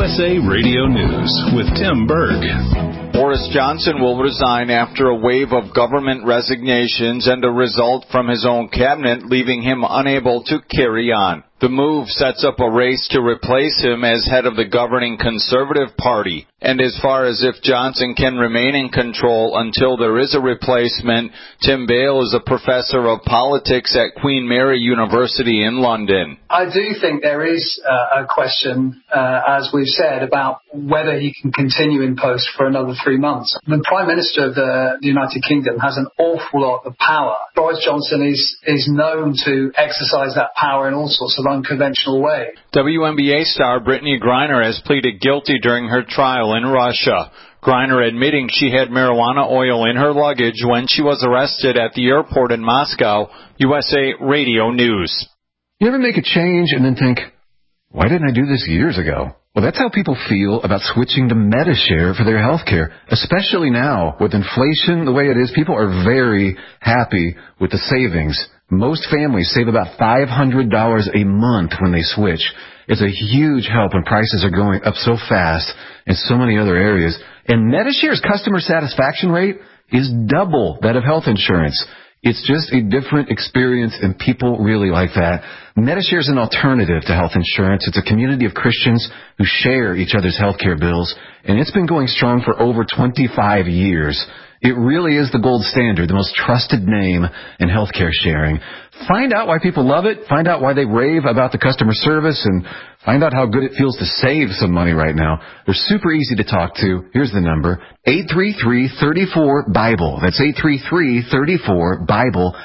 USA Radio News with Tim Berg. Boris Johnson will resign after a wave of government resignations and a result from his own cabinet leaving him unable to carry on. The move sets up a race to replace him as head of the governing Conservative Party. And as far as if Johnson can remain in control until there is a replacement, Tim Bale is a professor of politics at Queen Mary University in London. I do think there is a question, as we've said, about whether he can continue in post for another 3 months. The Prime Minister of the United Kingdom has an awful lot of power. Boris Johnson is known to exercise that power in all sorts of unconventional ways. WNBA star Brittany Griner has pleaded guilty during her trial in Russia. Griner admitting she had marijuana oil in her luggage when she was arrested at the airport in Moscow. USA Radio News. You ever make a change and then think, why didn't I do this years ago? Well, that's how people feel about switching to Medi-Share for their health care, especially now with inflation the way it is. People are very happy with the savings. Most families save about $500 a month when they switch. It's a huge help when prices are going up so fast in so many other areas. And Medi-Share's customer satisfaction rate is double that of health insurance. It's just a different experience, and people really like that. Medi-Share is an alternative to health insurance. It's a community of Christians who share each other's health care bills, and it's been going strong for over 25 years. It really is the gold standard, the most trusted name in healthcare sharing. Find out why people love it. Find out why they rave about the customer service, and find out how good it feels to save some money right now. They're super easy to talk to. Here's the number, 833-34-BIBLE. That's 833-34-BIBLE,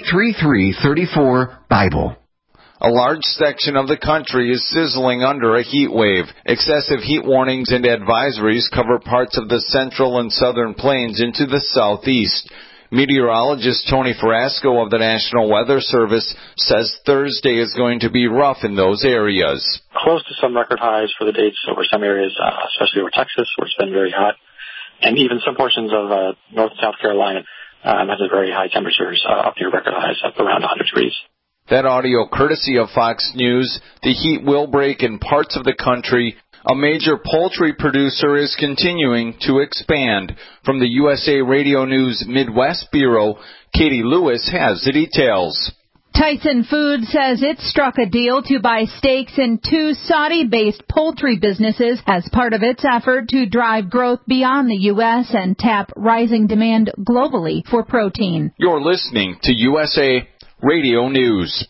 833-34-BIBLE. A large section of the country is sizzling under a heat wave. Excessive heat warnings and advisories cover parts of the central and southern plains into the southeast. Meteorologist Tony Frasco of the National Weather Service says Thursday is going to be rough in those areas. Close to some record highs for the days over some areas, especially over Texas, where it's been very hot, and even some portions of North and South Carolina has very high temperatures up near record highs, up around 100 degrees. That audio courtesy of Fox News. The heat will break in parts of the country. A major poultry producer is continuing to expand. From the USA Radio News Midwest Bureau, Katie Lewis has the details. Tyson Foods says it struck a deal to buy stakes in 2 Saudi-based poultry businesses as part of its effort to drive growth beyond the U.S. and tap rising demand globally for protein. You're listening to USA Radio News.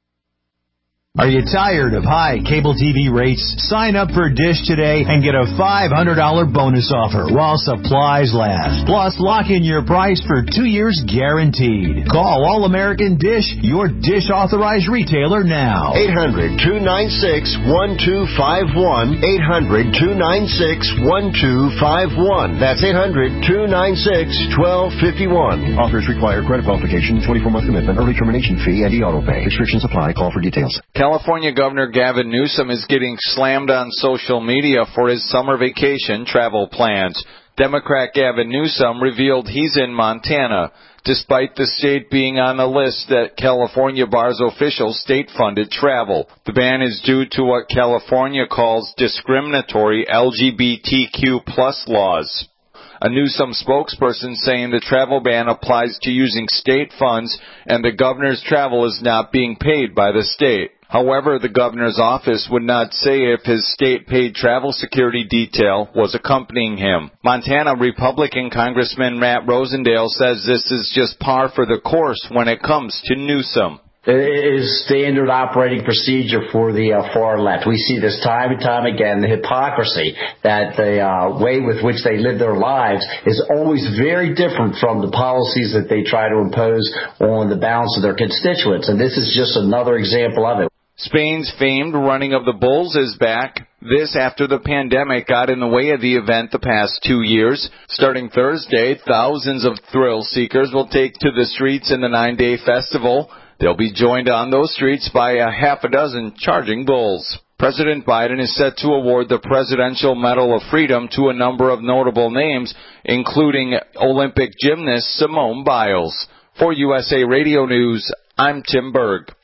Are you tired of high cable TV rates? Sign up for Dish today and get a $500 bonus offer while supplies last. Plus, lock in your price for 2 years guaranteed. Call All American Dish, your Dish authorized retailer now. 800-296-1251. 800-296-1251. That's 800-296-1251. Offers require credit qualification, 24-month commitment, early termination fee, and e-auto pay. Restrictions apply. Call for details. California Governor Gavin Newsom is getting slammed on social media for his summer vacation travel plans. Democrat Gavin Newsom revealed he's in Montana, despite the state being on the list that California bars official state-funded travel. The ban is due to what California calls discriminatory LGBTQ+ laws. A Newsom spokesperson saying the travel ban applies to using state funds and the governor's travel is not being paid by the state. However, the governor's office would not say if his state-paid travel security detail was accompanying him. Montana Republican Congressman Matt Rosendale says this is just par for the course when it comes to Newsom. It is standard operating procedure for the far left. We see this time and time again, the hypocrisy that the way with which they live their lives is always very different from the policies that they try to impose on the balance of their constituents. And this is just another example of it. Spain's famed running of the bulls is back. This after the pandemic got in the way of the event the past 2 years. Starting Thursday, thousands of thrill seekers will take to the streets in the 9-day festival. They'll be joined on those streets by a half a dozen charging bulls. President Biden is set to award the Presidential Medal of Freedom to a number of notable names, including Olympic gymnast Simone Biles. For USA Radio News, I'm Tim Berg.